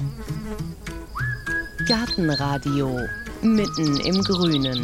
Gartenradio mitten im Grünen.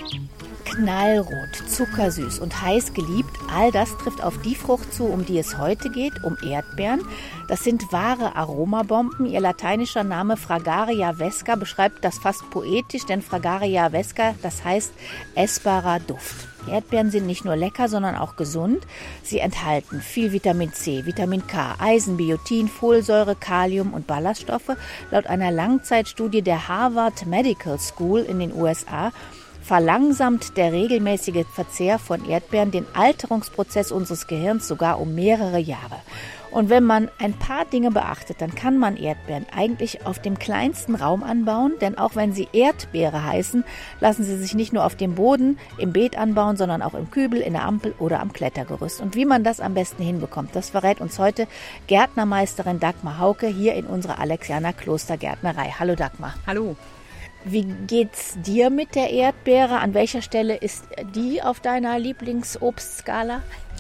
Knallrot, zuckersüß und heiß geliebt, all das trifft auf die Frucht zu, um die es heute geht, um Erdbeeren. Das sind wahre Aromabomben. Ihr lateinischer Name Fragaria vesca beschreibt das fast poetisch, denn Fragaria vesca, das heißt essbarer Duft. Erdbeeren sind nicht nur lecker, sondern auch gesund. Sie enthalten viel Vitamin C, Vitamin K, Eisen, Biotin, Folsäure, Kalium und Ballaststoffe. Laut einer Langzeitstudie der Harvard Medical School in den USA verlangsamt der regelmäßige Verzehr von Erdbeeren den Alterungsprozess unseres Gehirns sogar um mehrere Jahre. Und wenn man ein paar Dinge beachtet, dann kann man Erdbeeren eigentlich auf dem kleinsten Raum anbauen, denn auch wenn sie Erdbeere heißen, lassen sie sich nicht nur auf dem Boden, im Beet anbauen, sondern auch im Kübel, in der Ampel oder am Klettergerüst. Und wie man das am besten hinbekommt, das verrät uns heute Gärtnermeisterin Dagmar Hauke hier in unserer Alexianer Klostergärtnerei. Hallo Dagmar. Hallo. Wie geht's dir mit der Erdbeere? An welcher Stelle ist die auf deiner Lieblingsobstskala?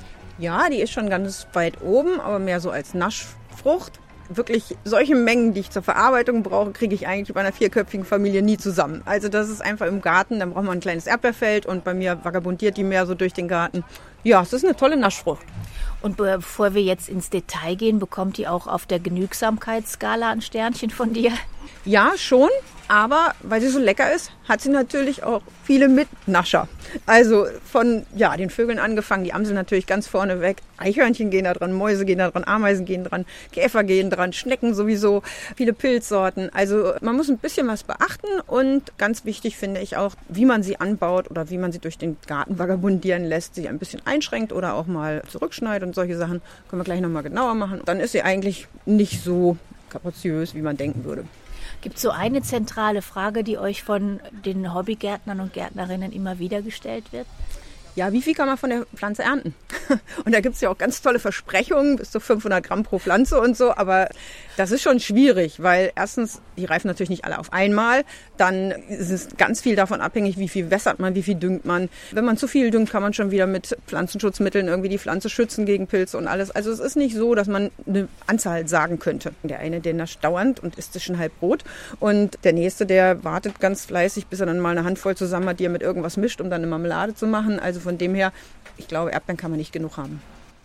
Ja, die ist schon ganz weit oben, aber mehr so als Naschfrucht. Wirklich solche Mengen, die ich zur Verarbeitung brauche, kriege ich eigentlich bei einer 4-köpfigen Familie nie zusammen. Also das ist einfach im Garten, dann braucht man ein kleines Erdbeerfeld und bei mir vagabundiert die mehr so durch den Garten. Ja, es ist eine tolle Naschfrucht. Und bevor wir jetzt ins Detail gehen, bekommt die auch auf der Genügsamkeitsskala ein Sternchen von dir? Ja, schon. Aber weil sie so lecker ist, hat sie natürlich auch viele Mitnascher. Also von den Vögeln angefangen, die Amsel natürlich ganz vorne weg. Eichhörnchen gehen da dran, Mäuse gehen da dran, Ameisen gehen dran, Käfer gehen dran, Schnecken sowieso, viele Pilzsorten. Also man muss ein bisschen was beachten und ganz wichtig finde ich auch, wie man sie anbaut oder wie man sie durch den Garten vagabundieren lässt, sie ein bisschen einschränkt oder auch mal zurückschneidet und solche Sachen. Können wir gleich nochmal genauer machen. Dann ist sie eigentlich nicht so kapriziös, wie man denken würde. Gibt es so eine zentrale Frage, die euch von den Hobbygärtnern und Gärtnerinnen immer wieder gestellt wird? Ja, wie viel kann man von der Pflanze ernten? Und da gibt es ja auch ganz tolle Versprechungen, bis zu 500 Gramm pro Pflanze und so. Aber das ist schon schwierig, weil erstens, die reifen natürlich nicht alle auf einmal. Dann ist es ganz viel davon abhängig, wie viel wässert man, wie viel düngt man. Wenn man zu viel düngt, kann man schon wieder mit Pflanzenschutzmitteln irgendwie die Pflanze schützen gegen Pilze und alles. Also es ist nicht so, dass man eine Anzahl sagen könnte. Der eine, der nascht dauernd und isst es schon halb Brot. Und der nächste, der wartet ganz fleißig, bis er dann mal eine Handvoll zusammen hat, die er mit irgendwas mischt, um dann eine Marmelade zu machen. Also von dem her, ich glaube, Erdbeeren kann man nicht genug haben.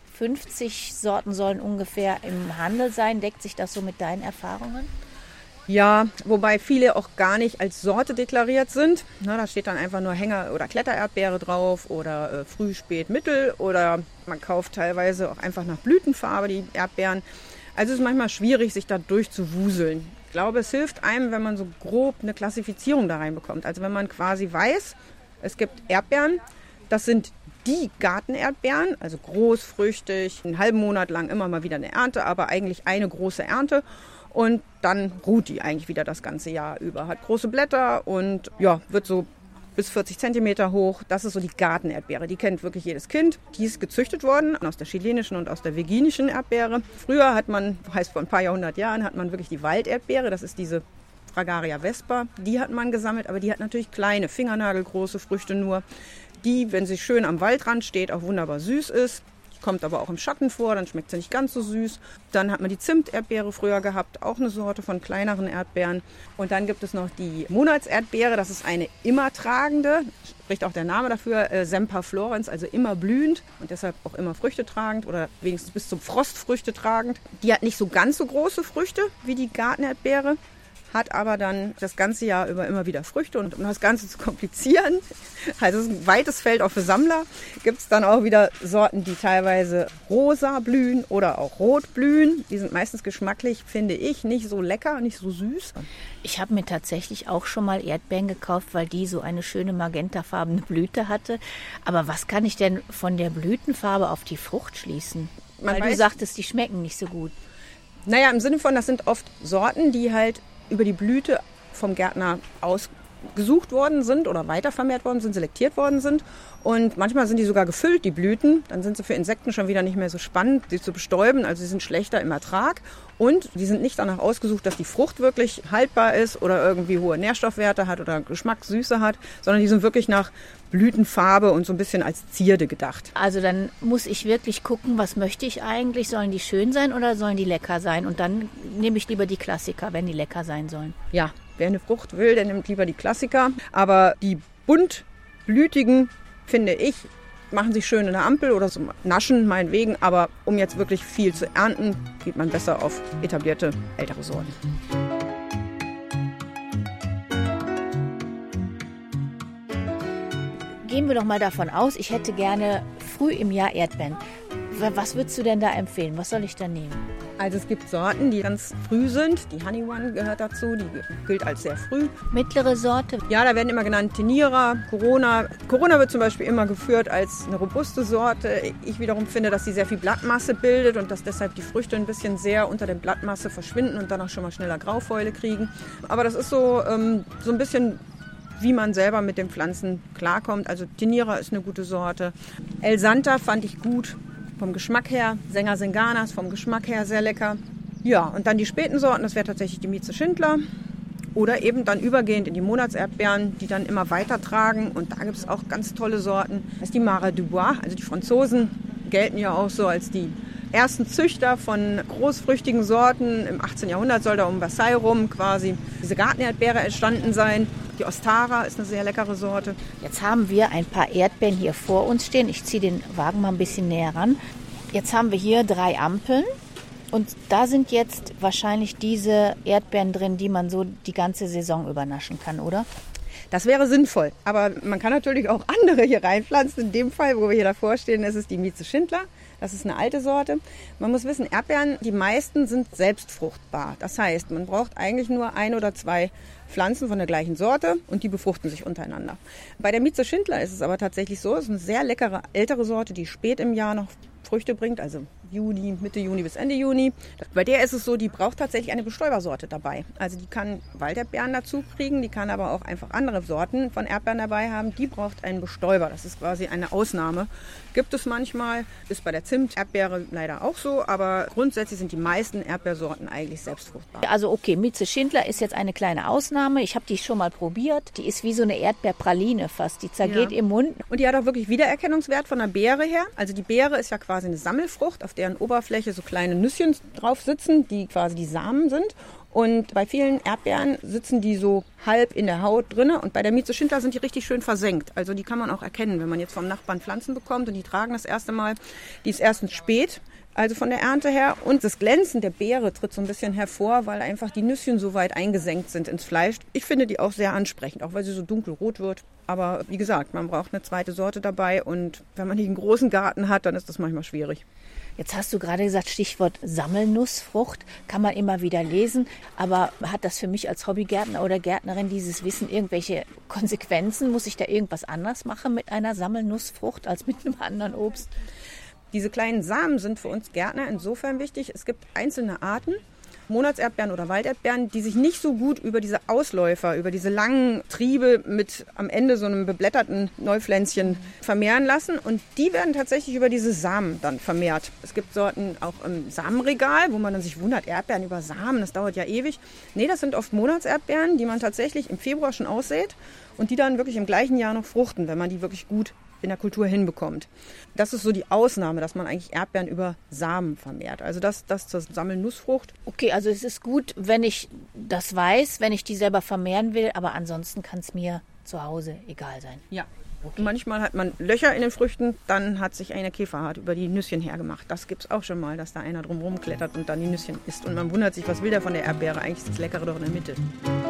50 Sorten sollen ungefähr im Handel sein. Deckt sich das so mit deinen Erfahrungen? Ja, wobei viele auch gar nicht als Sorte deklariert sind. Na, da steht dann einfach nur Hänger- oder Klettererdbeere drauf oder Früh, Spät, Mittel. Oder man kauft teilweise auch einfach nach Blütenfarbe die Erdbeeren. Also es ist manchmal schwierig, sich da durchzuwuseln. Ich glaube, es hilft einem, wenn man so grob eine Klassifizierung da reinbekommt. Also wenn man quasi weiß, es gibt Erdbeeren, das sind die Gartenerdbeeren, also großfrüchtig, einen halben Monat lang immer mal wieder eine Ernte, aber eigentlich eine große Ernte. Und dann ruht die eigentlich wieder das ganze Jahr über. Hat große Blätter und wird so bis 40 Zentimeter hoch. Das ist so die Gartenerdbeere. Die kennt wirklich jedes Kind. Die ist gezüchtet worden aus der chilenischen und aus der virginischen Erdbeere. Früher vor ein paar Jahrhundert Jahren, hat man wirklich die Walderdbeere. Das ist diese Fragaria vespa. Die hat man gesammelt, aber die hat natürlich kleine, fingernagelgroße Früchte nur. Die, wenn sie schön am Waldrand steht, auch wunderbar süß ist. Kommt aber auch im Schatten vor, dann schmeckt sie nicht ganz so süß. Dann hat man die Zimterdbeere früher gehabt, auch eine Sorte von kleineren Erdbeeren. Und dann gibt es noch die Monatserdbeere, das ist eine immer tragende, spricht auch der Name dafür, Semper florens, also immer blühend und deshalb auch immer Früchte tragend oder wenigstens bis zum Frost Früchte tragend. Die hat nicht so ganz so große Früchte wie die Gartenerdbeere, hat aber dann das ganze Jahr über immer wieder Früchte. Und um das Ganze zu komplizieren, also es ist ein weites Feld auch für Sammler, gibt es dann auch wieder Sorten, die teilweise rosa blühen oder auch rot blühen. Die sind meistens geschmacklich, finde ich, nicht so lecker, nicht so süß. Ich habe mir tatsächlich auch schon mal Erdbeeren gekauft, weil die so eine schöne magentafarbene Blüte hatte. Aber was kann ich denn von der Blütenfarbe auf die Frucht schließen? Weil du sagtest, die schmecken nicht so gut. Naja, im Sinne von, das sind oft Sorten, die halt über die Blüte vom Gärtner gesucht worden sind oder weitervermehrt worden sind, selektiert worden sind. Und manchmal sind die sogar gefüllt, die Blüten. Dann sind sie für Insekten schon wieder nicht mehr so spannend, sie zu bestäuben. Also sie sind schlechter im Ertrag. Und die sind nicht danach ausgesucht, dass die Frucht wirklich haltbar ist oder irgendwie hohe Nährstoffwerte hat oder Geschmack, Süße hat, sondern die sind wirklich nach Blütenfarbe und so ein bisschen als Zierde gedacht. Also dann muss ich wirklich gucken, was möchte ich eigentlich? Sollen die schön sein oder sollen die lecker sein? Und dann nehme ich lieber die Klassiker, wenn die lecker sein sollen. Ja, wer eine Frucht will, der nimmt lieber die Klassiker. Aber die buntblütigen, finde ich, machen sich schön in der Ampel oder so naschen, meinetwegen. Aber um jetzt wirklich viel zu ernten, geht man besser auf etablierte, ältere Sorten. Gehen wir doch mal davon aus, ich hätte gerne früh im Jahr Erdbeeren. Was würdest du denn da empfehlen? Was soll ich da nehmen? Also es gibt Sorten, die ganz früh sind. Die Honey One gehört dazu, die gilt als sehr früh. Mittlere Sorte? Ja, da werden immer genannt Tenira, Corona. Corona wird zum Beispiel immer geführt als eine robuste Sorte. Ich wiederum finde, dass sie sehr viel Blattmasse bildet und dass deshalb die Früchte ein bisschen sehr unter der Blattmasse verschwinden und dann auch schon mal schneller Graufäule kriegen. Aber das ist so ein bisschen, wie man selber mit den Pflanzen klarkommt. Also Tenira ist eine gute Sorte. El Santa fand ich gut. Vom Geschmack her, Sänger Senganas, vom Geschmack her sehr lecker. Ja, und dann die späten Sorten, das wäre tatsächlich die Mieze Schindler. Oder eben dann übergehend in die Monatserdbeeren, die dann immer weiter tragen. Und da gibt es auch ganz tolle Sorten. Das ist die Mare du Bois, also die Franzosen gelten ja auch so als die ersten Züchter von großfrüchtigen Sorten. Im 18. Jahrhundert soll da um Versailles rum quasi diese Gartenerdbeere entstanden sein. Die Ostara ist eine sehr leckere Sorte. Jetzt haben wir ein paar Erdbeeren hier vor uns stehen. Ich ziehe den Wagen mal ein bisschen näher ran. Jetzt haben wir hier 3 Ampeln. Und da sind jetzt wahrscheinlich diese Erdbeeren drin, die man so die ganze Saison übernaschen kann, oder? Das wäre sinnvoll. Aber man kann natürlich auch andere hier reinpflanzen. In dem Fall, wo wir hier davor stehen, ist es die Mieze Schindler. Das ist eine alte Sorte. Man muss wissen, Erdbeeren, die meisten sind selbstfruchtbar. Das heißt, man braucht eigentlich nur 1 oder 2 Pflanzen von der gleichen Sorte und die befruchten sich untereinander. Bei der Mieze Schindler ist es aber tatsächlich so, es ist eine sehr leckere ältere Sorte, die spät im Jahr noch Früchte bringt, also Juni, Mitte Juni bis Ende Juni. Bei der ist es so, die braucht tatsächlich eine Bestäubersorte dabei. Also die kann Walderdbeeren dazu kriegen, die kann aber auch einfach andere Sorten von Erdbeeren dabei haben. Die braucht einen Bestäuber. Das ist quasi eine Ausnahme. Gibt es manchmal, ist bei der Zimt-Erdbeere leider auch so, aber grundsätzlich sind die meisten Erdbeersorten eigentlich selbstfruchtbar. Also okay, Mieze Schindler ist jetzt eine kleine Ausnahme. Ich habe die schon mal probiert. Die ist wie so eine Erdbeerpraline fast. Die zergeht im Mund. Und die hat auch wirklich Wiedererkennungswert von der Beere her. Also die Beere ist ja quasi eine Sammelfrucht, auf deren Oberfläche so kleine Nüsschen drauf sitzen, die quasi die Samen sind. Und bei vielen Erdbeeren sitzen die so halb in der Haut drin. Und bei der Mieze Schindler sind die richtig schön versenkt. Also die kann man auch erkennen, wenn man jetzt vom Nachbarn Pflanzen bekommt und die tragen das erste Mal. Die ist erstens spät, also von der Ernte her. Und das Glänzen der Beere tritt so ein bisschen hervor, weil einfach die Nüsschen so weit eingesenkt sind ins Fleisch. Ich finde die auch sehr ansprechend, auch weil sie so dunkelrot wird. Aber wie gesagt, man braucht eine zweite Sorte dabei. Und wenn man nicht einen großen Garten hat, dann ist das manchmal schwierig. Jetzt hast du gerade gesagt, Stichwort Sammelnussfrucht, kann man immer wieder lesen. Aber hat das für mich als Hobbygärtner oder Gärtnerin dieses Wissen irgendwelche Konsequenzen? Muss ich da irgendwas anders machen mit einer Sammelnussfrucht als mit einem anderen Obst? Diese kleinen Samen sind für uns Gärtner insofern wichtig. Es gibt einzelne Arten, Monatserdbeeren oder Walderdbeeren, die sich nicht so gut über diese Ausläufer, über diese langen Triebe mit am Ende so einem beblätterten Neupflänzchen vermehren lassen. Und die werden tatsächlich über diese Samen dann vermehrt. Es gibt Sorten auch im Samenregal, wo man dann sich wundert, Erdbeeren über Samen, das dauert ja ewig. Nee, das sind oft Monatserdbeeren, die man tatsächlich im Februar schon aussät und die dann wirklich im gleichen Jahr noch fruchten, wenn man die wirklich gut in der Kultur hinbekommt. Das ist so die Ausnahme, dass man eigentlich Erdbeeren über Samen vermehrt. Also das zur Sammelnussfrucht. Okay, also es ist gut, wenn ich das weiß, wenn ich die selber vermehren will, aber ansonsten kann es mir zu Hause egal sein. Ja. Okay. Manchmal hat man Löcher in den Früchten, dann hat sich eine Käferart über die Nüsschen hergemacht. Das gibt es auch schon mal, dass da einer drum rumklettert und dann die Nüsschen isst. Und man wundert sich, was will der von der Erdbeere? Eigentlich ist das Leckere doch in der Mitte.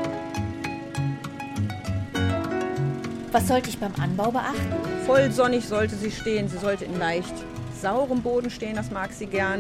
Was sollte ich beim Anbau beachten? Voll sonnig sollte sie stehen. Sie sollte in leicht saurem Boden stehen, das mag sie gerne.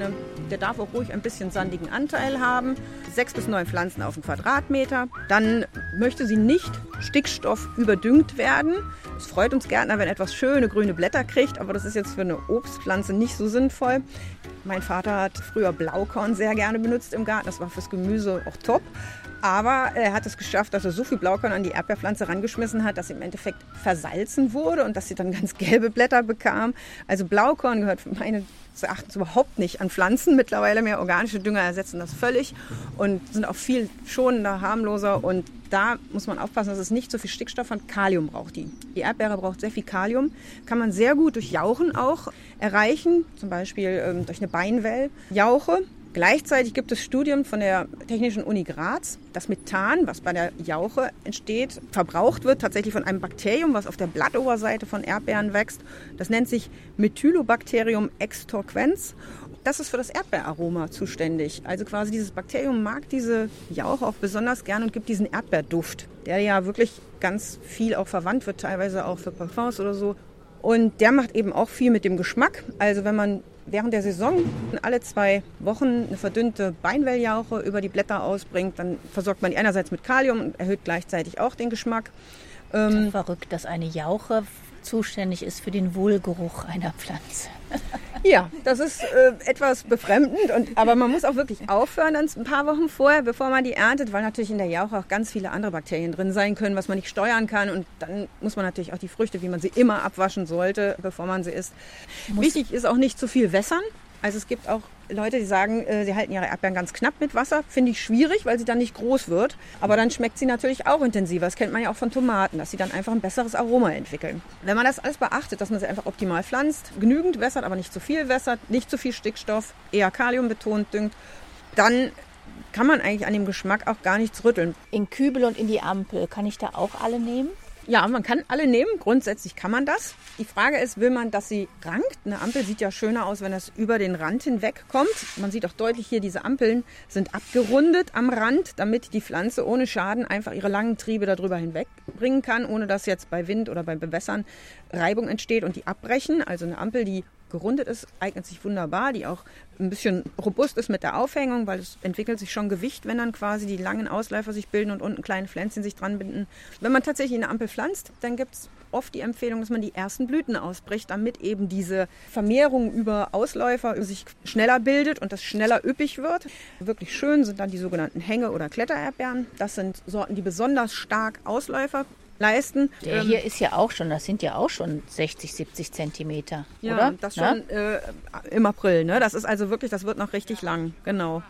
Der darf auch ruhig ein bisschen sandigen Anteil haben. 6 bis 9 Pflanzen auf den Quadratmeter. Dann möchte sie nicht stickstoffüberdüngt werden. Es freut uns Gärtner, wenn etwas schöne grüne Blätter kriegt, aber das ist jetzt für eine Obstpflanze nicht so sinnvoll. Mein Vater hat früher Blaukorn sehr gerne benutzt im Garten. Das war fürs Gemüse auch top. Aber er hat es geschafft, dass er so viel Blaukorn an die Erdbeerpflanze rangeschmissen hat, dass sie im Endeffekt versalzen wurde und dass sie dann ganz gelbe Blätter bekam. Also Blaukorn gehört meines Erachtens überhaupt nicht an Pflanzen. Mittlerweile mehr organische Dünger ersetzen das völlig und sind auch viel schonender, harmloser. Und da muss man aufpassen, dass es nicht so viel Stickstoff hat. Kalium braucht die. Die Erdbeere braucht sehr viel Kalium. Kann man sehr gut durch Jauchen auch erreichen, zum Beispiel durch eine Beinwelljauche. Gleichzeitig gibt es Studien von der Technischen Uni Graz, dass Methan, was bei der Jauche entsteht, verbraucht wird, tatsächlich von einem Bakterium, was auf der Blattoberseite von Erdbeeren wächst. Das nennt sich Methylobacterium extorquens. Das ist für das Erdbeeraroma zuständig. Also quasi dieses Bakterium mag diese Jauche auch besonders gern und gibt diesen Erdbeerduft, der ja wirklich ganz viel auch verwandt wird, teilweise auch für Parfums oder so. Und der macht eben auch viel mit dem Geschmack. Also wenn man während der Saison alle 2 Wochen eine verdünnte Beinwelljauche über die Blätter ausbringt, dann versorgt man die einerseits mit Kalium und erhöht gleichzeitig auch den Geschmack. Verrückt, dass eine Jauche zuständig ist für den Wohlgeruch einer Pflanze. Ja, das ist etwas befremdend, aber man muss auch wirklich aufhören dann ein paar Wochen vorher, bevor man die erntet, weil natürlich in der Jauche auch ganz viele andere Bakterien drin sein können, was man nicht steuern kann. Und dann muss man natürlich auch die Früchte, wie man sie immer abwaschen sollte, bevor man sie isst. Wichtig ist auch nicht zu viel wässern. Also es gibt auch Leute, die sagen, sie halten ihre Erdbeeren ganz knapp mit Wasser. Finde ich schwierig, weil sie dann nicht groß wird. Aber dann schmeckt sie natürlich auch intensiver. Das kennt man ja auch von Tomaten, dass sie dann einfach ein besseres Aroma entwickeln. Wenn man das alles beachtet, dass man sie einfach optimal pflanzt, genügend wässert, aber nicht zu viel wässert, nicht zu viel Stickstoff, eher Kalium betont düngt, dann kann man eigentlich an dem Geschmack auch gar nichts rütteln. In Kübel und in die Ampel, kann ich da auch alle nehmen? Ja, man kann alle nehmen. Grundsätzlich kann man das. Die Frage ist, will man, dass sie rankt? Eine Ampel sieht ja schöner aus, wenn das über den Rand hinweg kommt. Man sieht auch deutlich hier, diese Ampeln sind abgerundet am Rand, damit die Pflanze ohne Schaden einfach ihre langen Triebe darüber hinwegbringen kann, ohne dass jetzt bei Wind oder beim Bewässern Reibung entsteht und die abbrechen. Also eine Ampel, die gerundet ist, eignet sich wunderbar, die auch ein bisschen robust ist mit der Aufhängung, weil es entwickelt sich schon Gewicht, wenn dann quasi die langen Ausläufer sich bilden und unten kleine Pflänzchen sich dran binden. Wenn man tatsächlich eine Ampel pflanzt, dann gibt es oft die Empfehlung, dass man die ersten Blüten ausbricht, damit eben diese Vermehrung über Ausläufer sich schneller bildet und das schneller üppig wird. Wirklich schön sind dann die sogenannten Hänge- oder Klettererdbeeren. Das sind Sorten, die besonders stark Ausläufer leisten. Der hier ist ja auch schon, das sind ja auch schon 60, 70 Zentimeter, ja, oder? Das schon im April. Ne? Das ist also wirklich, das wird noch richtig lang, genau.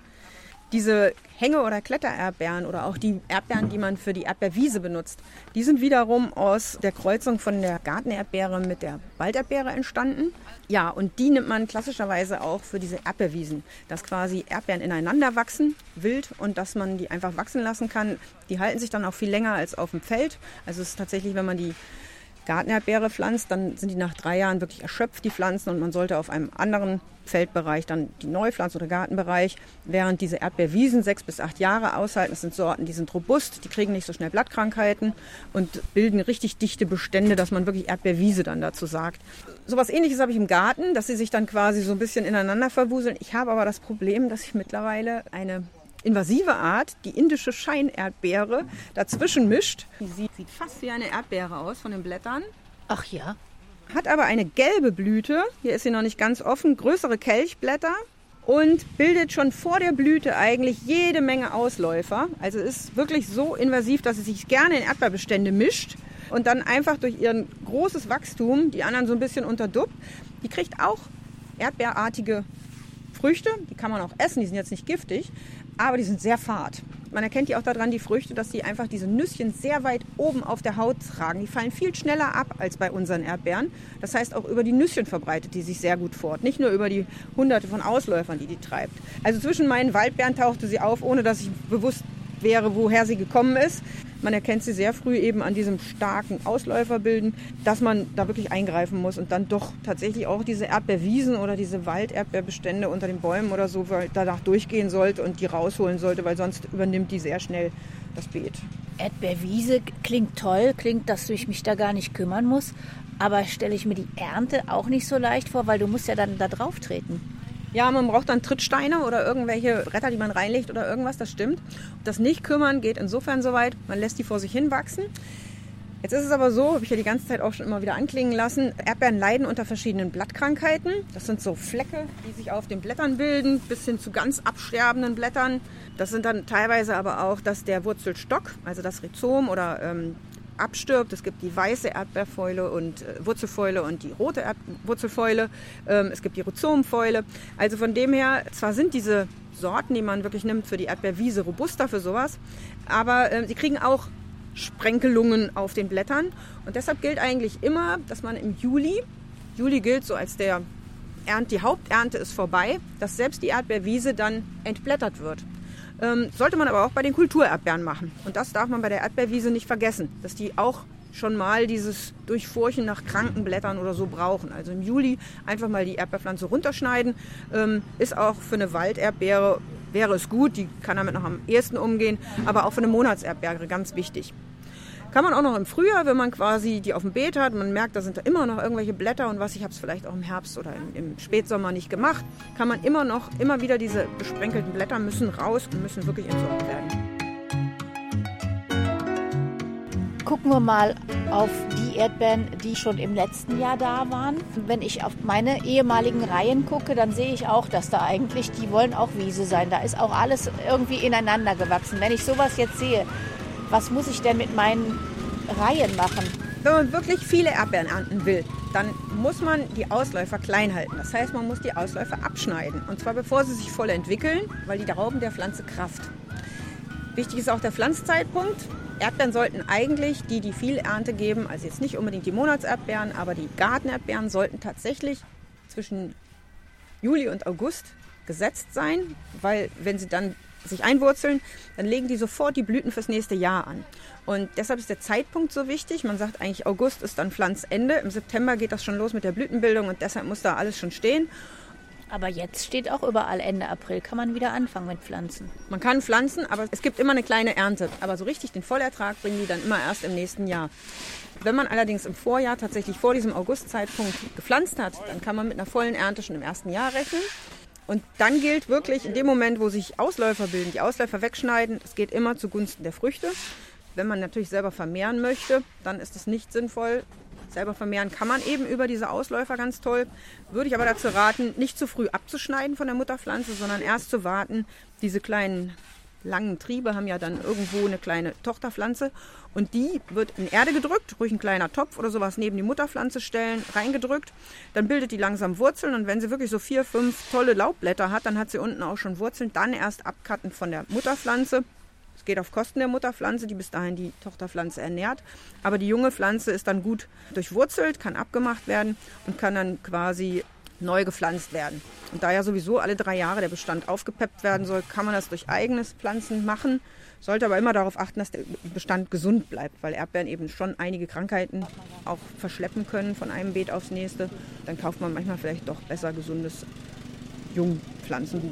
Diese Hänge- oder Klettererdbeeren oder auch die Erdbeeren, die man für die Erdbeerwiese benutzt, die sind wiederum aus der Kreuzung von der Gartenerdbeere mit der Walderdbeere entstanden. Ja, und die nimmt man klassischerweise auch für diese Erdbeerwiesen, dass quasi Erdbeeren ineinander wachsen, wild, und dass man die einfach wachsen lassen kann. Die halten sich dann auch viel länger als auf dem Feld. Also es ist tatsächlich, wenn man die Gartenerdbeere pflanzt, dann sind die nach 3 Jahren wirklich erschöpft, die Pflanzen, und man sollte auf einem anderen Feldbereich dann die neu pflanzen oder Gartenbereich, während diese Erdbeerwiesen 6 bis 8 Jahre aushalten. Das sind Sorten, die sind robust, die kriegen nicht so schnell Blattkrankheiten und bilden richtig dichte Bestände, dass man wirklich Erdbeerwiese dann dazu sagt. Sowas Ähnliches habe ich im Garten, dass sie sich dann quasi so ein bisschen ineinander verwuseln. Ich habe aber das Problem, dass ich mittlerweile eine invasive Art, die indische Scheinerdbeere, dazwischen mischt. Die sieht fast wie eine Erdbeere aus von den Blättern. Ach ja. Hat aber eine gelbe Blüte, hier ist sie noch nicht ganz offen, größere Kelchblätter und bildet schon vor der Blüte eigentlich jede Menge Ausläufer. Also ist wirklich so invasiv, dass sie sich gerne in Erdbeerbestände mischt und dann einfach durch ihr großes Wachstum die anderen so ein bisschen unterduppt. Die kriegt auch erdbeerartige Früchte, die kann man auch essen, die sind jetzt nicht giftig, aber die sind sehr fad. Man erkennt die auch daran, die Früchte, dass die einfach diese Nüsschen sehr weit oben auf der Haut tragen. Die fallen viel schneller ab als bei unseren Erdbeeren. Das heißt, auch über die Nüsschen verbreitet die sich sehr gut fort. Nicht nur über die Hunderte von Ausläufern, die treibt. Also zwischen meinen Waldbeeren tauchte sie auf, ohne dass ich bewusst wäre, woher sie gekommen ist. Man erkennt sie sehr früh eben an diesem starken Ausläuferbilden, dass man da wirklich eingreifen muss und dann doch tatsächlich auch diese Erdbeerwiesen oder diese Walderdbeerbestände unter den Bäumen oder so danach durchgehen sollte und die rausholen sollte, weil sonst übernimmt die sehr schnell das Beet. Erdbeerwiese klingt toll, klingt, dass ich mich da gar nicht kümmern muss, aber stelle ich mir die Ernte auch nicht so leicht vor, weil du musst ja dann da drauf treten. Ja, man braucht dann Trittsteine oder irgendwelche Bretter, die man reinlegt oder irgendwas, das stimmt. Das Nicht-Kümmern geht insofern so weit, man lässt die vor sich hin wachsen. Jetzt ist es aber so, habe ich ja die ganze Zeit auch schon immer wieder anklingen lassen, Erdbeeren leiden unter verschiedenen Blattkrankheiten. Das sind so Flecke, die sich auf den Blättern bilden, bis hin zu ganz absterbenden Blättern. Das sind dann teilweise aber auch, dass der Wurzelstock, also das Rhizom oder abstirbt. Es gibt die weiße Erdbeerfäule und Wurzelfäule und die rote Wurzelfäule. Es gibt die Rhizomfäule. Also von dem her, zwar sind diese Sorten, die man wirklich nimmt für die Erdbeerwiese, robuster für sowas, aber sie kriegen auch Sprenkelungen auf den Blättern. Und deshalb gilt eigentlich immer, dass man im Juli gilt so als die Haupternte ist vorbei, dass selbst die Erdbeerwiese dann entblättert wird. Sollte man aber auch bei den Kulturerdbeeren machen. Und das darf man bei der Erdbeerwiese nicht vergessen, dass die auch schon mal dieses Durchfurchen nach kranken Blättern oder so brauchen. Also im Juli einfach mal die Erdbeerpflanze runterschneiden. Ist auch für eine Walderdbeere, wäre es gut, die kann damit noch am ehesten umgehen, aber auch für eine Monatserdbeere ganz wichtig. Kann man auch noch im Frühjahr, wenn man quasi die auf dem Beet hat, man merkt, da sind da immer noch irgendwelche Blätter und was, ich habe es vielleicht auch im Herbst oder im Spätsommer nicht gemacht, kann man immer wieder diese besprenkelten Blätter müssen raus und müssen wirklich entsorgt werden. Gucken wir mal auf die Erdbeeren, die schon im letzten Jahr da waren. Wenn ich auf meine ehemaligen Reihen gucke, dann sehe ich auch, dass da eigentlich, die wollen auch Wiese sein. Da ist auch alles irgendwie ineinander gewachsen. Wenn ich sowas jetzt sehe, was muss ich denn mit meinen Reihen machen? Wenn man wirklich viele Erdbeeren ernten will, dann muss man die Ausläufer klein halten. Das heißt, man muss die Ausläufer abschneiden. Und zwar bevor sie sich voll entwickeln, weil die rauben der Pflanze Kraft. Wichtig ist auch der Pflanzzeitpunkt. Erdbeeren sollten eigentlich, die viel Ernte geben, also jetzt nicht unbedingt die Monatserdbeeren, aber die Gartenerdbeeren sollten tatsächlich zwischen Juli und August gesetzt sein, weil wenn sie dann sich einwurzeln, dann legen die sofort die Blüten fürs nächste Jahr an. Und deshalb ist der Zeitpunkt so wichtig. Man sagt eigentlich, August ist dann Pflanzende. Im September geht das schon los mit der Blütenbildung und deshalb muss da alles schon stehen. Aber jetzt steht auch überall Ende April, kann man wieder anfangen mit Pflanzen. Man kann pflanzen, aber es gibt immer eine kleine Ernte. Aber so richtig den Vollertrag bringen die dann immer erst im nächsten Jahr. Wenn man allerdings im Vorjahr tatsächlich vor diesem Augustzeitpunkt gepflanzt hat, dann kann man mit einer vollen Ernte schon im ersten Jahr rechnen. Und dann gilt wirklich, in dem Moment, wo sich Ausläufer bilden, die Ausläufer wegschneiden, es geht immer zugunsten der Früchte. Wenn man natürlich selber vermehren möchte, dann ist es nicht sinnvoll. Selber vermehren kann man eben über diese Ausläufer ganz toll. Würde ich aber dazu raten, nicht zu früh abzuschneiden von der Mutterpflanze, sondern erst zu warten. Diese kleinen langen Triebe haben ja dann irgendwo eine kleine Tochterpflanze und die wird in Erde gedrückt, ruhig ein kleiner Topf oder sowas neben die Mutterpflanze stellen, reingedrückt. Dann bildet die langsam Wurzeln und wenn sie wirklich so 4, 5 tolle Laubblätter hat, dann hat sie unten auch schon Wurzeln. Dann erst abcutten von der Mutterpflanze. Es geht auf Kosten der Mutterpflanze, die bis dahin die Tochterpflanze ernährt. Aber die junge Pflanze ist dann gut durchwurzelt, kann abgemacht werden und kann dann quasi neu gepflanzt werden. Und da ja sowieso alle 3 Jahre der Bestand aufgepeppt werden soll, kann man das durch eigenes Pflanzen machen. Sollte aber immer darauf achten, dass der Bestand gesund bleibt, weil Erdbeeren eben schon einige Krankheiten auch verschleppen können von einem Beet aufs nächste. Dann kauft man manchmal vielleicht doch besser gesundes Jungpflanzengut.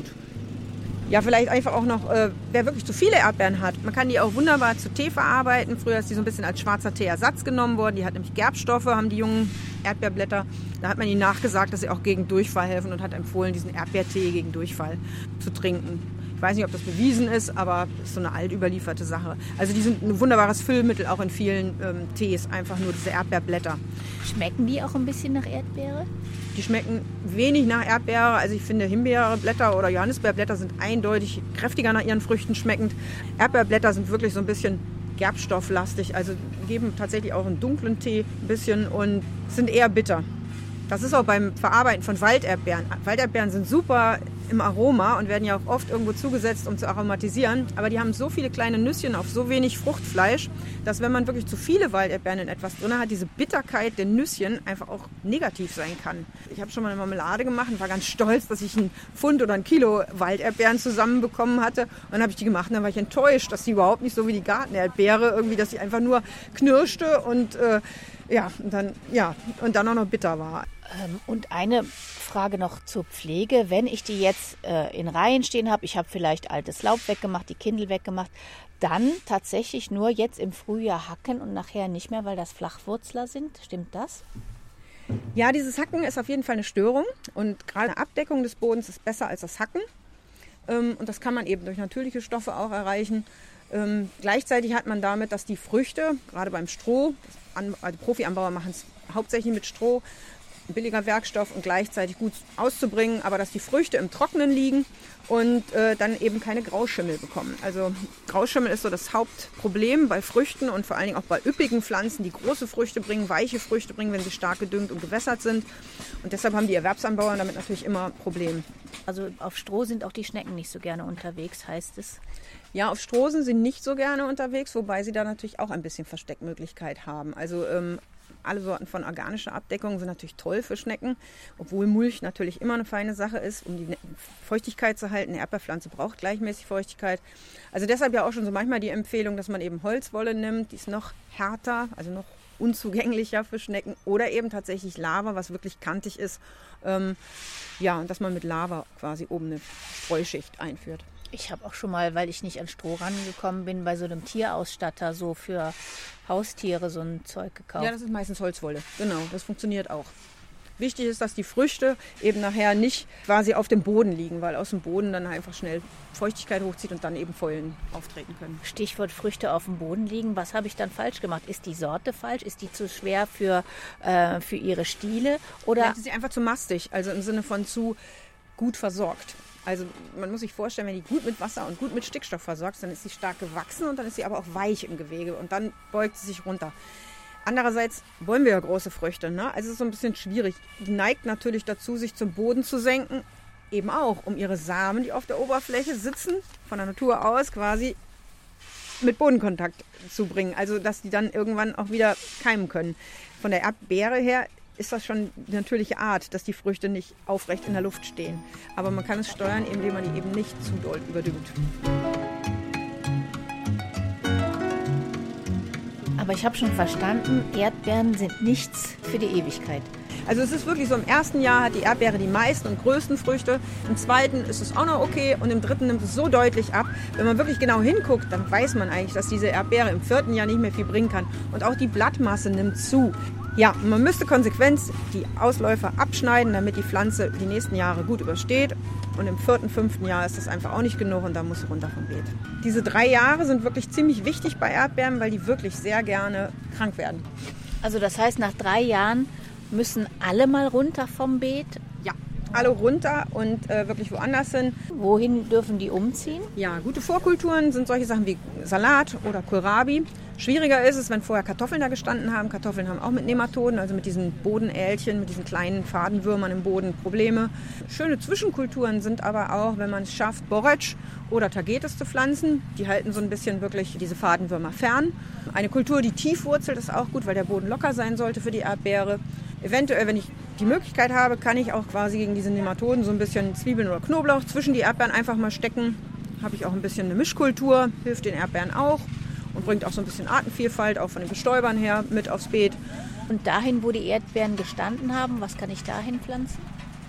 Ja, vielleicht einfach auch noch, wer wirklich zu viele Erdbeeren hat, man kann die auch wunderbar zu Tee verarbeiten. Früher ist die so ein bisschen als schwarzer Teeersatz genommen worden. Die hat nämlich Gerbstoffe, haben die jungen Erdbeerblätter. Da hat man ihnen nachgesagt, dass sie auch gegen Durchfall helfen und hat empfohlen, diesen Erdbeertee gegen Durchfall zu trinken. Ich weiß nicht, ob das bewiesen ist, aber das ist so eine altüberlieferte Sache. Also die sind ein wunderbares Füllmittel auch in vielen Tees, einfach nur diese Erdbeerblätter. Schmecken die auch ein bisschen nach Erdbeere? Die schmecken wenig nach Erdbeere. Also ich finde, Himbeerblätter oder Johannisbeerblätter sind eindeutig kräftiger nach ihren Früchten schmeckend. Erdbeerblätter sind wirklich so ein bisschen gerbstofflastig, also geben tatsächlich auch einen dunklen Tee ein bisschen und sind eher bitter. Das ist auch beim Verarbeiten von Walderdbeeren. Walderdbeeren sind super im Aroma und werden ja auch oft irgendwo zugesetzt, um zu aromatisieren. Aber die haben so viele kleine Nüsschen auf so wenig Fruchtfleisch, dass wenn man wirklich zu viele Walderdbeeren in etwas drin hat, diese Bitterkeit der Nüsschen einfach auch negativ sein kann. Ich habe schon mal eine Marmelade gemacht und war ganz stolz, dass ich 1 Pfund oder 1 Kilo Walderdbeeren zusammenbekommen hatte. Und dann habe ich die gemacht und dann war ich enttäuscht, dass die überhaupt nicht so wie die Gartenerdbeere irgendwie, dass sie einfach nur knirschte und dann auch noch bitter war. Und eine Frage noch zur Pflege. Wenn ich die jetzt in Reihen stehen habe, ich habe vielleicht altes Laub weggemacht, die Kindel weggemacht, dann tatsächlich nur jetzt im Frühjahr hacken und nachher nicht mehr, weil das Flachwurzler sind. Stimmt das? Ja, dieses Hacken ist auf jeden Fall eine Störung und gerade eine Abdeckung des Bodens ist besser als das Hacken. Und das kann man eben durch natürliche Stoffe auch erreichen. Gleichzeitig hat man damit, dass die Früchte, gerade beim Stroh, also Profi-Anbauer machen es hauptsächlich mit Stroh, ein billiger Werkstoff und gleichzeitig gut auszubringen, aber dass die Früchte im Trockenen liegen und dann eben keine Grauschimmel bekommen. Also Grauschimmel ist so das Hauptproblem bei Früchten und vor allen Dingen auch bei üppigen Pflanzen, die große Früchte bringen, weiche Früchte bringen, wenn sie stark gedüngt und gewässert sind. Und deshalb haben die Erwerbsanbauer damit natürlich immer Probleme. Also auf Stroh sind auch die Schnecken nicht so gerne unterwegs, heißt es. Ja, auf Stroh sind sie nicht so gerne unterwegs, wobei sie da natürlich auch ein bisschen Versteckmöglichkeit haben. Also alle Sorten von organischer Abdeckung sind natürlich toll für Schnecken, obwohl Mulch natürlich immer eine feine Sache ist, um die Feuchtigkeit zu halten. Eine Erdbeerpflanze braucht gleichmäßig Feuchtigkeit. Also deshalb ja auch schon so manchmal die Empfehlung, dass man eben Holzwolle nimmt, die ist noch härter, also noch unzugänglicher für Schnecken oder eben tatsächlich Lava, was wirklich kantig ist. Und dass man mit Lava quasi oben eine Streuschicht einführt. Ich habe auch schon mal, weil ich nicht an Stroh rangekommen bin, bei so einem Tierausstatter so für Haustiere so ein Zeug gekauft. Ja, das ist meistens Holzwolle. Genau, das funktioniert auch. Wichtig ist, dass die Früchte eben nachher nicht quasi auf dem Boden liegen, weil aus dem Boden dann einfach schnell Feuchtigkeit hochzieht und dann eben Fäulen auftreten können. Stichwort Früchte auf dem Boden liegen. Was habe ich dann falsch gemacht? Ist die Sorte falsch? Ist die zu schwer für ihre Stiele? Oder vielleicht ist sie einfach zu mastig, also im Sinne von zu gut versorgt. Also man muss sich vorstellen, wenn die gut mit Wasser und gut mit Stickstoff versorgt ist, dann ist sie stark gewachsen und dann ist sie aber auch weich im Gewebe und dann beugt sie sich runter. Andererseits wollen wir ja große Früchte, ne? Also es ist so ein bisschen schwierig. Die neigt natürlich dazu, sich zum Boden zu senken, eben auch, um ihre Samen, die auf der Oberfläche sitzen, von der Natur aus quasi mit Bodenkontakt zu bringen. Also dass die dann irgendwann auch wieder keimen können. Von der Erdbeere her ist das schon die natürliche Art, dass die Früchte nicht aufrecht in der Luft stehen. Aber man kann es steuern, indem man die eben nicht zu doll überdüngt. Aber ich habe schon verstanden, Erdbeeren sind nichts für die Ewigkeit. Also es ist wirklich so, im ersten Jahr hat die Erdbeere die meisten und größten Früchte, im zweiten ist es auch noch okay und im dritten nimmt es so deutlich ab. Wenn man wirklich genau hinguckt, dann weiß man eigentlich, dass diese Erdbeere im vierten Jahr nicht mehr viel bringen kann. Und auch die Blattmasse nimmt zu. Ja, man müsste konsequent die Ausläufer abschneiden, damit die Pflanze die nächsten Jahre gut übersteht. Und im 4., 5. Jahr ist das einfach auch nicht genug und da muss sie runter vom Beet. Diese 3 Jahre sind wirklich ziemlich wichtig bei Erdbeeren, weil die wirklich sehr gerne krank werden. Also das heißt, nach 3 Jahren müssen alle mal runter vom Beet? Ja, alle runter und wirklich woanders hin. Wohin dürfen die umziehen? Ja, gute Vorkulturen sind solche Sachen wie Salat oder Kohlrabi. Schwieriger ist es, wenn vorher Kartoffeln da gestanden haben. Kartoffeln haben auch mit Nematoden, also mit diesen Bodenälchen, mit diesen kleinen Fadenwürmern im Boden Probleme. Schöne Zwischenkulturen sind aber auch, wenn man es schafft, Borretsch oder Tagetes zu pflanzen. Die halten so ein bisschen wirklich diese Fadenwürmer fern. Eine Kultur, die tief wurzelt, ist auch gut, weil der Boden locker sein sollte für die Erdbeere. Eventuell, wenn ich die Möglichkeit habe, kann ich auch quasi gegen diese Nematoden so ein bisschen Zwiebeln oder Knoblauch zwischen die Erdbeeren einfach mal stecken. Habe ich auch ein bisschen eine Mischkultur, hilft den Erdbeeren auch. Und bringt auch so ein bisschen Artenvielfalt, auch von den Bestäubern her, mit aufs Beet. Und dahin, wo die Erdbeeren gestanden haben, was kann ich dahin pflanzen?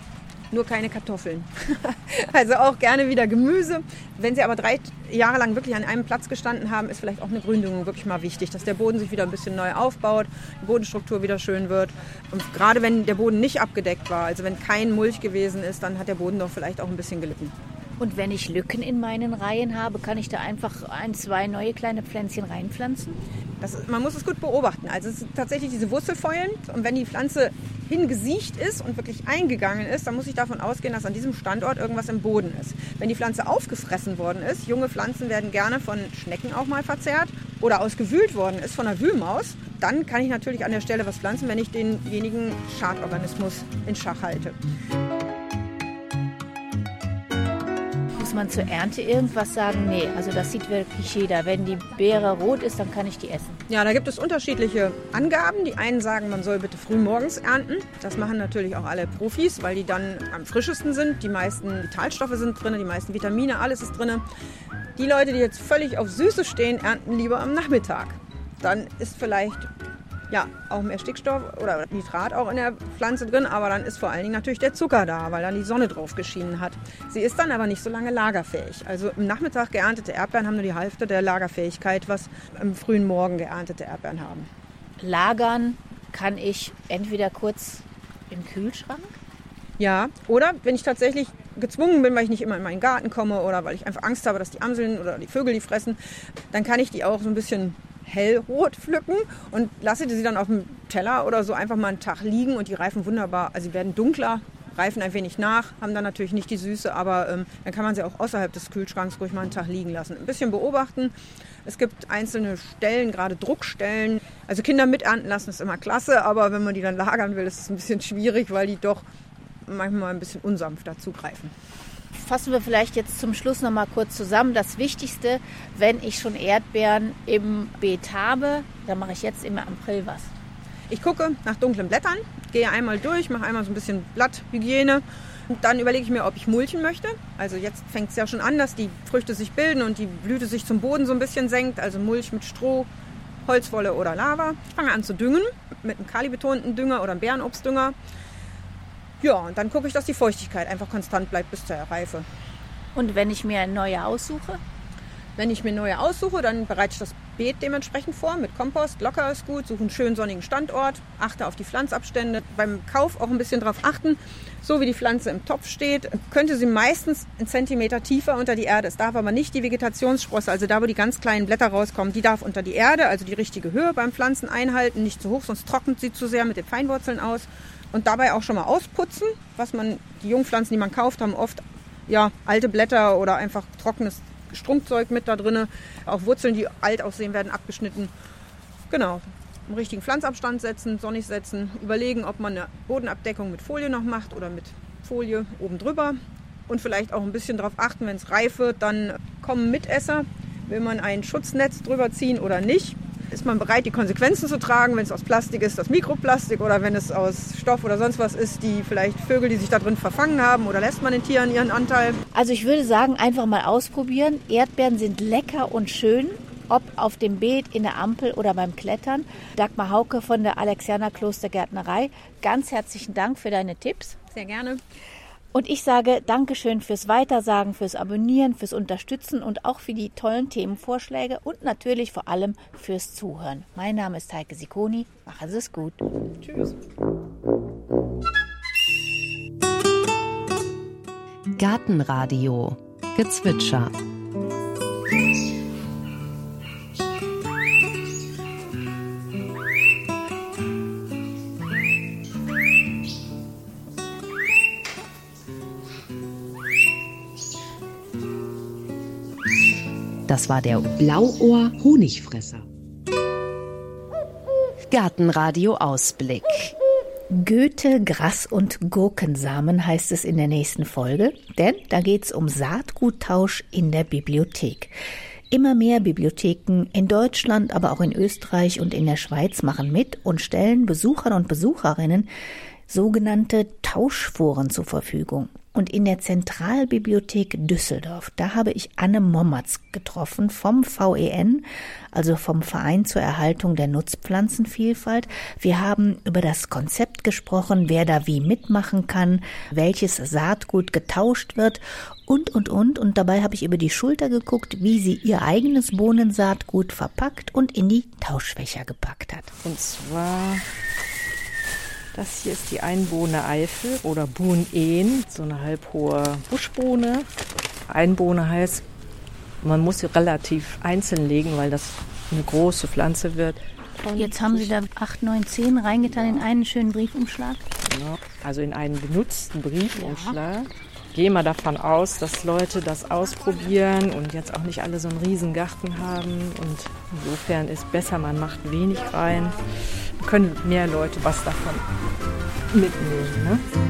Nur keine Kartoffeln. Also auch gerne wieder Gemüse. Wenn sie aber 3 Jahre lang wirklich an einem Platz gestanden haben, ist vielleicht auch eine Gründüngung wirklich mal wichtig, dass der Boden sich wieder ein bisschen neu aufbaut, die Bodenstruktur wieder schön wird. Und gerade wenn der Boden nicht abgedeckt war, also wenn kein Mulch gewesen ist, dann hat der Boden doch vielleicht auch ein bisschen gelitten. Und wenn ich Lücken in meinen Reihen habe, kann ich da einfach 1, 2 neue kleine Pflänzchen reinpflanzen? Man muss es gut beobachten. Also es sind tatsächlich diese Wurzelfäulen. Und wenn die Pflanze hingesiecht ist und wirklich eingegangen ist, dann muss ich davon ausgehen, dass an diesem Standort irgendwas im Boden ist. Wenn die Pflanze aufgefressen worden ist, junge Pflanzen werden gerne von Schnecken auch mal verzehrt oder ausgewühlt worden ist von einer Wühlmaus, dann kann ich natürlich an der Stelle was pflanzen, wenn ich denjenigen Schadorganismus in Schach halte. Muss man zur Ernte irgendwas sagen? Nee, also das sieht wirklich jeder. Wenn die Beere rot ist, dann kann ich die essen. Ja, da gibt es unterschiedliche Angaben. Die einen sagen, man soll bitte früh morgens ernten. Das machen natürlich auch alle Profis, weil die dann am frischesten sind. Die meisten Vitalstoffe sind drin, die meisten Vitamine, alles ist drin. Die Leute, die jetzt völlig auf Süße stehen, ernten lieber am Nachmittag. Dann ist vielleicht auch mehr Stickstoff oder Nitrat auch in der Pflanze drin, aber dann ist vor allen Dingen natürlich der Zucker da, weil dann die Sonne drauf geschienen hat. Sie ist dann aber nicht so lange lagerfähig. Also im Nachmittag geerntete Erdbeeren haben nur die Hälfte der Lagerfähigkeit, was im frühen Morgen geerntete Erdbeeren haben. Lagern kann ich entweder kurz im Kühlschrank? Ja, oder wenn ich tatsächlich gezwungen bin, weil ich nicht immer in meinen Garten komme oder weil ich einfach Angst habe, dass die Amseln oder die Vögel die fressen, dann kann ich die auch so ein bisschen hellrot pflücken und lasse sie dann auf dem Teller oder so einfach mal einen Tag liegen und die reifen wunderbar. Also sie werden dunkler, reifen ein wenig nach, haben dann natürlich nicht die Süße, aber dann kann man sie auch außerhalb des Kühlschranks ruhig mal einen Tag liegen lassen. Ein bisschen beobachten. Es gibt einzelne Stellen, gerade Druckstellen. Also Kinder miternten lassen ist immer klasse, aber wenn man die dann lagern will, ist es ein bisschen schwierig, weil die doch manchmal ein bisschen unsanft dazugreifen. Fassen wir vielleicht jetzt zum Schluss noch mal kurz zusammen. Das Wichtigste, wenn ich schon Erdbeeren im Beet habe, dann mache ich jetzt im April was. Ich gucke nach dunklen Blättern, gehe einmal durch, mache einmal so ein bisschen Blatthygiene und dann überlege ich mir, ob ich mulchen möchte. Also jetzt fängt es ja schon an, dass die Früchte sich bilden und die Blüte sich zum Boden so ein bisschen senkt. Also Mulch mit Stroh, Holzwolle oder Lava. Ich fange an zu düngen mit einem kalibetonten Dünger oder einem Bärenobstdünger. Ja, und dann gucke ich, dass die Feuchtigkeit einfach konstant bleibt bis zur Reife. Und wenn ich mir eine neue aussuche? Wenn ich mir neue aussuche, dann bereite ich das Beet dementsprechend vor mit Kompost. Locker ist gut, suche einen schönen sonnigen Standort, achte auf die Pflanzabstände. Beim Kauf auch ein bisschen darauf achten, so wie die Pflanze im Topf steht, könnte sie meistens einen Zentimeter tiefer unter die Erde. Es darf aber nicht die Vegetationssprosse, also da, wo die ganz kleinen Blätter rauskommen, die darf unter die Erde, also die richtige Höhe beim Pflanzen einhalten, nicht zu hoch, sonst trocknet sie zu sehr mit den Feinwurzeln aus. Und dabei auch schon mal ausputzen, die Jungpflanzen, die man kauft, haben oft alte Blätter oder einfach trockenes Strunkzeug mit da drin. Auch Wurzeln, die alt aussehen, werden abgeschnitten. Genau, einen richtigen Pflanzabstand setzen, sonnig setzen, überlegen, ob man eine Bodenabdeckung mit Folie noch macht oder mit Folie oben drüber. Und vielleicht auch ein bisschen darauf achten, wenn es reif wird, dann kommen Mitesser. Will man ein Schutznetz drüber ziehen oder nicht? Ist man bereit, die Konsequenzen zu tragen, wenn es aus Plastik ist, das Mikroplastik, oder wenn es aus Stoff oder sonst was ist, die vielleicht Vögel, die sich da drin verfangen haben, oder lässt man den Tieren ihren Anteil? Also ich würde sagen, einfach mal ausprobieren. Erdbeeren sind lecker und schön, ob auf dem Beet, in der Ampel oder beim Klettern. Dagmar Hauke von der Alexianer Klostergärtnerei, ganz herzlichen Dank für deine Tipps. Sehr gerne. Und ich sage Dankeschön fürs Weitersagen, fürs Abonnieren, fürs Unterstützen und auch für die tollen Themenvorschläge und natürlich vor allem fürs Zuhören. Mein Name ist Heike Sikoni. Machen Sie es gut. Tschüss. Gartenradio Gezwitscher. Das war der Blauohr-Honigfresser. Gartenradio Ausblick. Goethe, Gras und Gurkensamen heißt es in der nächsten Folge, denn da geht's um Saatguttausch in der Bibliothek. Immer mehr Bibliotheken in Deutschland, aber auch in Österreich und in der Schweiz machen mit und stellen Besuchern und Besucherinnen sogenannte Tauschforen zur Verfügung. Und in der Zentralbibliothek Düsseldorf, da habe ich Anne Mommertz getroffen vom VEN, also vom Verein zur Erhaltung der Nutzpflanzenvielfalt. Wir haben über das Konzept gesprochen, wer da wie mitmachen kann, welches Saatgut getauscht wird und. Und dabei habe ich über die Schulter geguckt, wie sie ihr eigenes Bohnensaatgut verpackt und in die Tauschfächer gepackt hat. Und zwar... Das hier ist die Einbohne Eifel oder Buhn-Ehn, so eine halbhohe Buschbohne. Einbohne heißt, man muss sie relativ einzeln legen, weil das eine große Pflanze wird. Jetzt haben Sie da 8, 9, 10 reingetan in einen schönen Briefumschlag? Ja, also in einen benutzten Briefumschlag. Ja. Ich gehe mal davon aus, dass Leute das ausprobieren und jetzt auch nicht alle so einen riesen Garten haben. Und insofern ist besser, man macht wenig rein. Können mehr Leute was davon mitnehmen, ne?